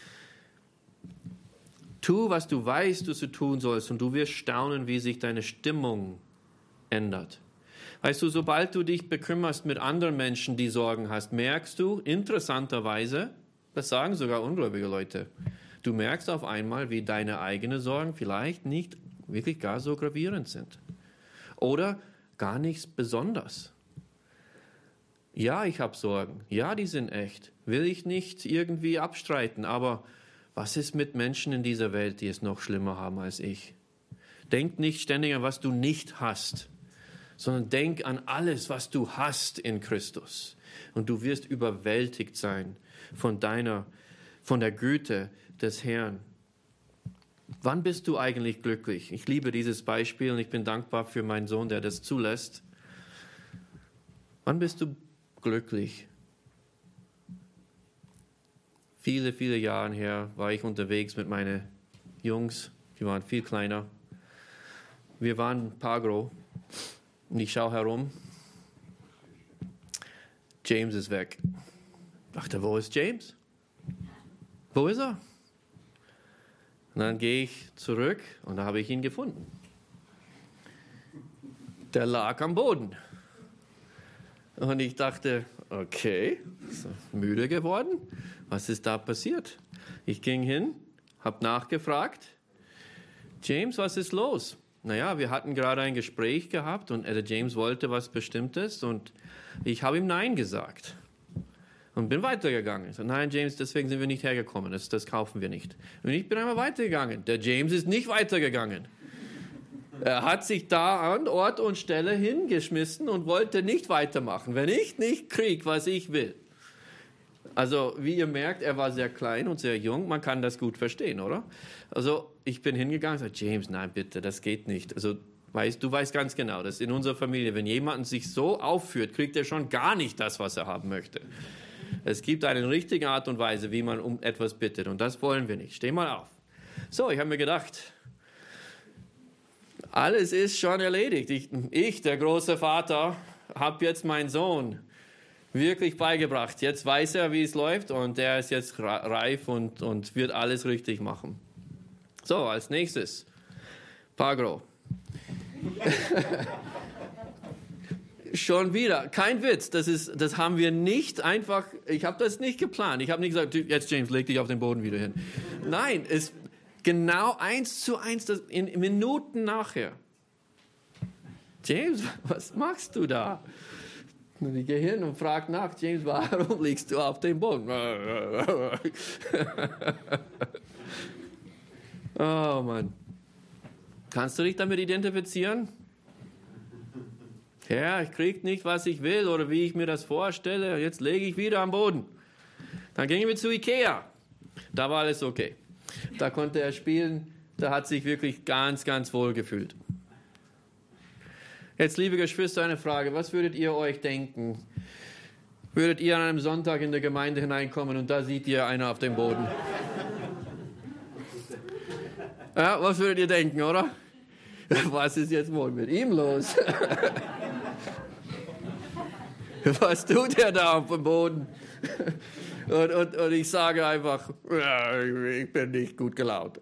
Tu, was du weißt, dass du tun sollst, und du wirst staunen, wie sich deine Stimmung ändert. Weißt du, sobald du dich bekümmerst mit anderen Menschen, die Sorgen hast, merkst du interessanterweise, das sagen sogar ungläubige Leute, du merkst auf einmal, wie deine eigenen Sorgen vielleicht nicht wirklich gar so gravierend sind. Oder gar nichts Besonderes. Ja, ich habe Sorgen. Ja, die sind echt. Will ich nicht irgendwie abstreiten, aber was ist mit Menschen in dieser Welt, die es noch schlimmer haben als ich? Denk nicht ständig an, was du nicht hast, sondern denk an alles, was du hast in Christus. Und du wirst überwältigt sein von deiner, von der Güte des Herrn. Wann bist du eigentlich glücklich? Ich liebe dieses Beispiel und ich bin dankbar für meinen Sohn, der das zulässt. Wann bist du glücklich? viele, viele Jahre her war ich unterwegs mit meinen Jungs, die waren viel kleiner. Wir waren in Pagro und ich schaue herum. James ist weg. Ich dachte, wo ist James? Wo ist er? Und dann gehe ich zurück und da habe ich ihn gefunden. Der lag am Boden. Und ich dachte, okay, ist er müde geworden? Was ist da passiert? Ich ging hin, habe nachgefragt. James, was ist los? Naja, wir hatten gerade ein Gespräch gehabt und der James wollte was Bestimmtes und ich habe ihm Nein gesagt. Und bin weitergegangen. Ich so, nein, James, deswegen sind wir nicht hergekommen. Das, das kaufen wir nicht. Und ich bin einmal weitergegangen. Der James ist nicht weitergegangen. Er hat sich da an Ort und Stelle hingeschmissen und wollte nicht weitermachen. Wenn ich nicht kriege, was ich will. Also, wie ihr merkt, er war sehr klein und sehr jung. Man kann das gut verstehen, oder? Also, ich bin hingegangen und sagte, James, nein, bitte, das geht nicht. Also, weißt, du weißt ganz genau, dass in unserer Familie, wenn jemand sich so aufführt, kriegt er schon gar nicht das, was er haben möchte. Es gibt eine richtige Art und Weise, wie man um etwas bittet. Und das wollen wir nicht. Steh mal auf. So, ich habe mir gedacht, alles ist schon erledigt. Ich, ich der große Vater, habe jetzt meinen Sohn wirklich beigebracht. Jetzt weiß er, wie es läuft und er ist jetzt reif und, und wird alles richtig machen. So, als nächstes, Pagro. Schon wieder, kein Witz, das, ist, das haben wir nicht einfach, ich habe das nicht geplant. Ich habe nicht gesagt, jetzt James, leg dich auf den Boden wieder hin. Nein, es ist genau eins zu eins, das in Minuten nachher. James, was machst du da? Und ich gehe hin und frage nach, James, warum liegst du auf dem Boden? Oh Mann. Kannst du dich damit identifizieren? Ja, ich kriege nicht, was ich will oder wie ich mir das vorstelle. Jetzt lege ich wieder am Boden. Dann gingen wir zu Ikea. Da war alles okay. Da konnte er spielen. Da hat sich wirklich ganz, ganz wohl gefühlt. Jetzt, liebe Geschwister, eine Frage. Was würdet ihr euch denken? Würdet ihr an einem Sonntag in der Gemeinde hineinkommen und da seht ihr einer auf dem Boden? Ja, was würdet ihr denken, oder? Was ist jetzt wohl mit ihm los? Was tut er da auf dem Boden? Und, und, und ich sage einfach, ich bin nicht gut gelaunt.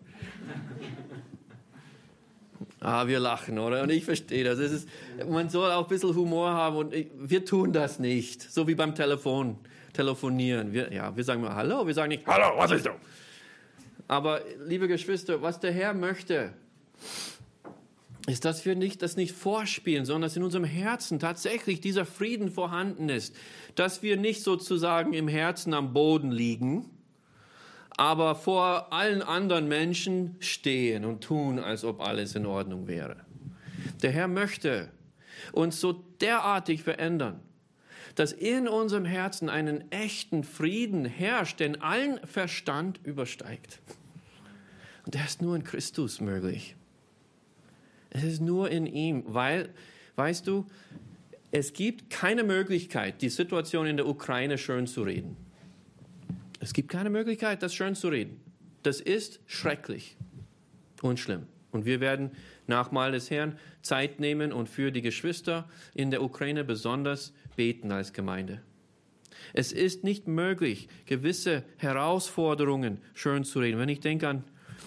Ah, wir lachen, oder? Und ich verstehe das. Es ist, man soll auch ein bisschen Humor haben und ich, wir tun das nicht. So wie beim Telefon, telefonieren. Wir, ja, wir sagen mal Hallo, wir sagen nicht Hallo, was ist du? Aber, liebe Geschwister, was der Herr möchte, ist, dass wir nicht, das nicht vorspielen, sondern dass in unserem Herzen tatsächlich dieser Frieden vorhanden ist. Dass wir nicht sozusagen im Herzen am Boden liegen, aber vor allen anderen Menschen stehen und tun, als ob alles in Ordnung wäre. Der Herr möchte uns so derartig verändern, dass in unserem Herzen einen echten Frieden herrscht, den allen Verstand übersteigt. Und der ist nur in Christus möglich. Es ist nur in ihm, weil, weißt du, es gibt keine Möglichkeit, die Situation in der Ukraine schön zu reden. Es gibt keine Möglichkeit, das schön zu reden. Das ist schrecklich und schlimm. Und wir werden nach Mahl des Herrn Zeit nehmen und für die Geschwister in der Ukraine besonders beten als Gemeinde. Es ist nicht möglich, gewisse Herausforderungen schön zu reden. Wenn ich denke an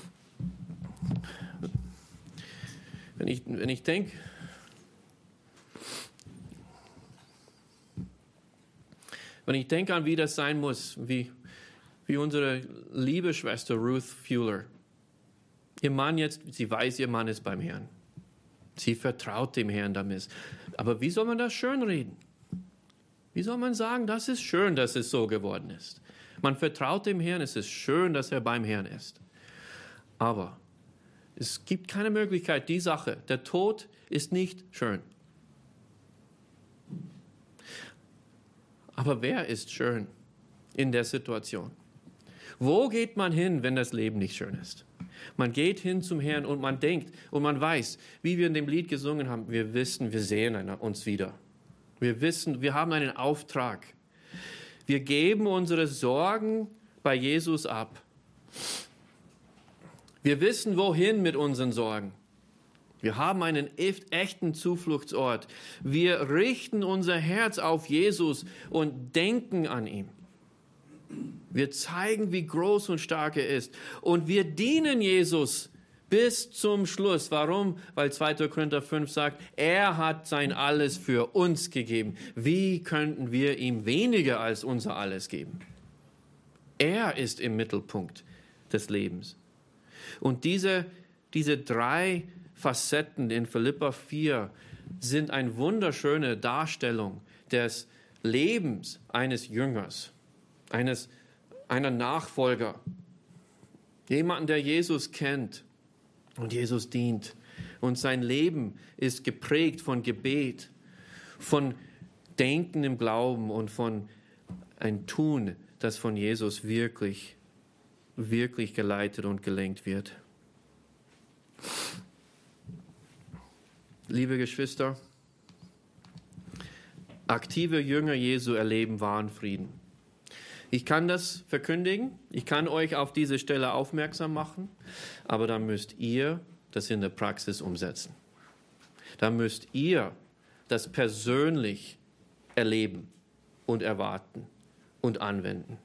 Wenn ich, wenn ich denke, wenn ich denke an, wie das sein muss, wie, wie unsere liebe Schwester Ruth Fuller. Ihr Mann jetzt, sie weiß, ihr Mann ist beim Herrn. Sie vertraut dem Herrn damit. Aber wie soll man das schön reden? Wie soll man sagen, das ist schön, dass es so geworden ist? Man vertraut dem Herrn, es ist schön, dass er beim Herrn ist. Aber es gibt keine Möglichkeit, die Sache, der Tod ist nicht schön. Aber wer ist schön in der Situation? Wo geht man hin, wenn das Leben nicht schön ist? Man geht hin zum Herrn und man denkt und man weiß, wie wir in dem Lied gesungen haben, wir wissen, wir sehen uns wieder. Wir wissen, wir haben einen Auftrag. Wir geben unsere Sorgen bei Jesus ab. Wir wissen, wohin mit unseren Sorgen. Wir haben einen echten Zufluchtsort. Wir richten unser Herz auf Jesus und denken an ihn. Wir zeigen, wie groß und stark er ist. Und wir dienen Jesus bis zum Schluss. Warum? Weil zweiter Korinther fünf sagt, er hat sein Alles für uns gegeben. Wie könnten wir ihm weniger als unser Alles geben? Er ist im Mittelpunkt des Lebens. Und diese, diese drei Facetten in Philipper vier sind eine wunderschöne Darstellung des Lebens eines Jüngers, eines, einer Nachfolger, jemanden, der Jesus kennt und Jesus dient. Und sein Leben ist geprägt von Gebet, von Denken im Glauben und von ein Tun, das von Jesus wirklich, wirklich geleitet und gelenkt wird. Liebe Geschwister, aktive Jünger Jesu erleben wahren Frieden. Ich kann das verkündigen, ich kann euch auf diese Stelle aufmerksam machen, aber dann müsst ihr das in der Praxis umsetzen. Dann müsst ihr das persönlich erleben und erwarten und anwenden.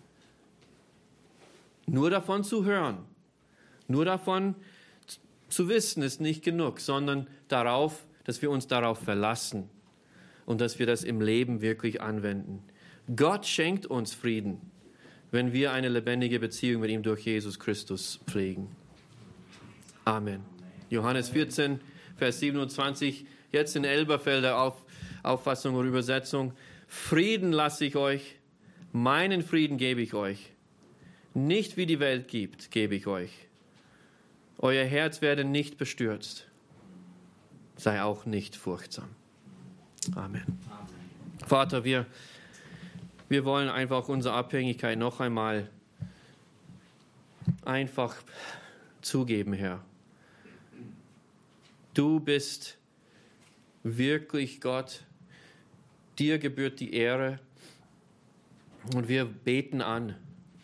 Nur davon zu hören, nur davon zu wissen, ist nicht genug, sondern darauf, dass wir uns darauf verlassen und dass wir das im Leben wirklich anwenden. Gott schenkt uns Frieden, wenn wir eine lebendige Beziehung mit ihm durch Jesus Christus pflegen. Amen. Johannes vierzehn, Vers siebenundzwanzig, jetzt in Elberfelder Auf, Auffassung und Übersetzung. Frieden lasse ich euch, meinen Frieden gebe ich euch. Nicht wie die Welt gibt, gebe ich euch. Euer Herz werde nicht bestürzt, sei auch nicht furchtsam. Amen. Amen. Vater, wir, wir wollen einfach unsere Abhängigkeit noch einmal einfach zugeben, Herr. Du bist wirklich Gott, dir gebührt die Ehre und wir beten an.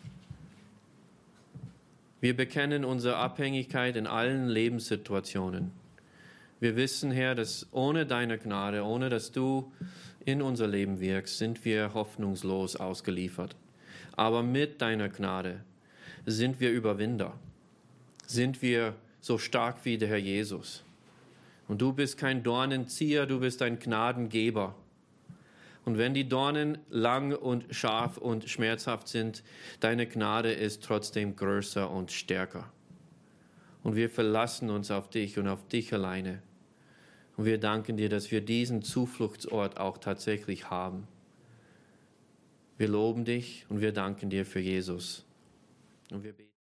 Wir bekennen unsere Abhängigkeit in allen Lebenssituationen. Wir wissen, Herr, dass ohne deine Gnade, ohne dass du in unser Leben wirkst, sind wir hoffnungslos ausgeliefert. Aber mit deiner Gnade sind wir Überwinder, sind wir so stark wie der Herr Jesus. Und du bist kein Dornenzieher, du bist ein Gnadengeber. Und wenn die Dornen lang und scharf und schmerzhaft sind, deine Gnade ist trotzdem größer und stärker. Und wir verlassen uns auf dich und auf dich alleine. Und wir danken dir, dass wir diesen Zufluchtsort auch tatsächlich haben. Wir loben dich und wir danken dir für Jesus. Und wir beten.